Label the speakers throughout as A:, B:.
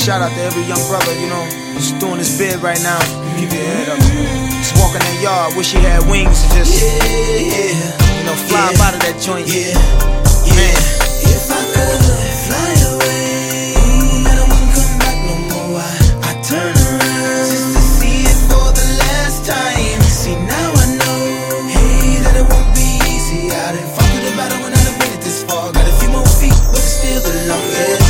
A: shout out to every young brother, you know, just doing his bid right now. Keep your head up. Just walking that yard, wish he had wings to just, you know, fly up out of that joint. Man.
B: If I could fly away, and I wouldn't come back no more, I'd turn around just to see it for the last time. See, now I know, hey, that it won't be easy. I done fought through the battle when I done made it this far. Got a few more feet, but it's still the longest,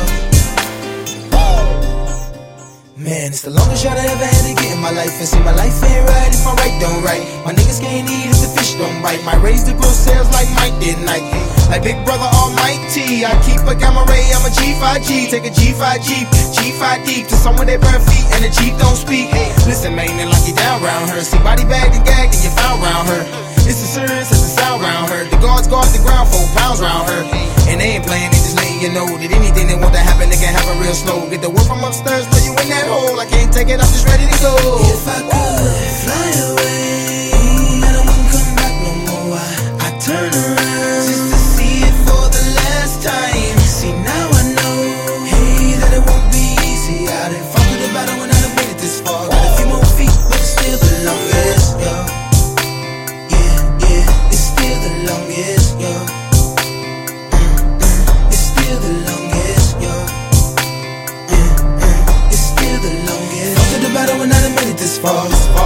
B: Man, it's the longest shot I ever had to get in my life. And see, my life ain't right if my right don't right. My niggas can't eat if the fish don't bite. Might raise the gross sales like Mike did Nike. Like Big Brother Almighty, I keep a gamma ray, I'm a G5G. Take a G5 Jeep, G5 deep to somewhere they burn feet and the Jeep don't speak. Listen, man, they lock you down round her. See, body bagged and gagged and you found round her. It's as serious as the sound round her. The guards guard the ground, 4 pounds round her. And they ain't playing, they just letting you know that anything they want to happen, they can happen real slow. Get the word from upstairs, throw you in that hole. I can't take it, I'm just ready to go. If I could fly away, and I wouldn't come back no more, I'd turn around just to see it for the last time. See, now I know, hey, that it won't be easy. I done fought through the battle when I done made it this far. Got a few more feet, but it's still the longest, yo. Yeah, it's still the longest, yo. It's still the longest, yo. It's still the longest. Fought through the battle when I done made it this far.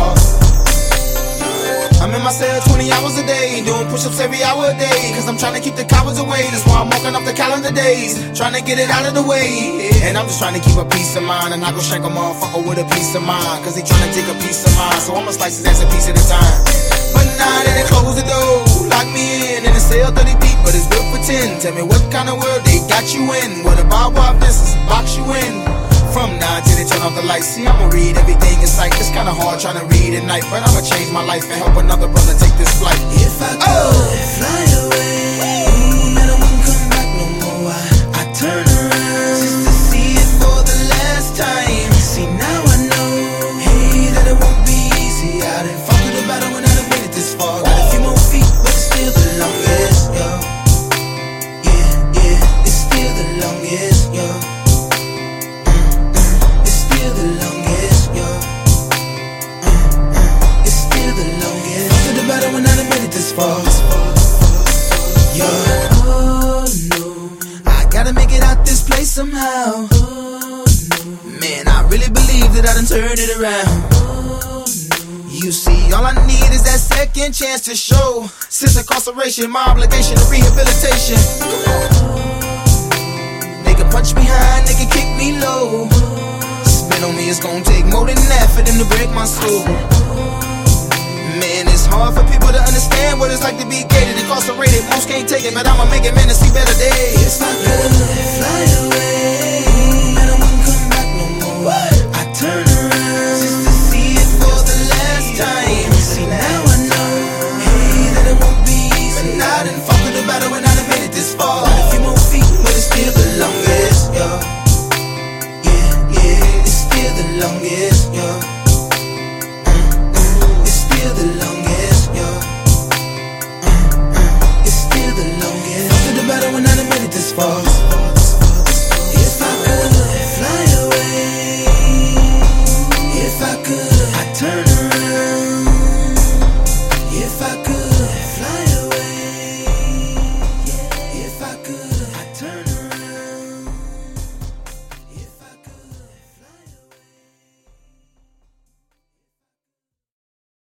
B: I'm in my cell 20 hours a day, doing push-ups every hour a day, cause I'm trying to keep the cowards away. That's why I'm walking off the calendar days, trying to get it out of the way. And I'm just trying to keep a peace of mind, and I go shank a motherfucker with a piece of mind, cause he trying to take a piece of mine. So I'ma slice his ass a piece at a time. But now that they close the door, lock me in a cell 30 deep, but it's built for 10. Tell me what kind of world they got you in, where the barbed wire fences box you in. From now till they turn off the lights, see, I'ma read everything in sight. It's kinda hard trying to read at night, but I'ma change my life and help another brother take this flight. If I could fly away, and I wouldn't come back no more, I'd turn around just to see it for the last time. See, now I know, hey, that it won't be easy. I done fought through the battle when I done made it this far. Got a few more feet, but it's still the longest, yo. Yeah, it's still the longest, yo. The longest, yo. It's still the longest. Fought through the battle when I done made it this far. Yo, oh no, I gotta make it out this place somehow. Oh no, man, I really believe that I done turned it around. Oh no, you see, all I need is that second chance to show. Since incarceration, my obligation to rehabilitation. They can punch me high, they can kick me low. On me, it's gonna take more than that for them to break my soul. Man, it's hard for people to understand what it's like to be gated, incarcerated. Most can't take it, but I'ma make it, man, to see better days. If I could fly away, and I wouldn't come back no more, I'd turn around just to see it for the last time. See, now I know, hey, that it won't be easy. But I done fought through the battle when I done made it this far. Got a few more feet, but it's still the longest, yo. The longest, yo. It's still the longest, yo. It's still the longest. Fought through the battle when I done made it this far.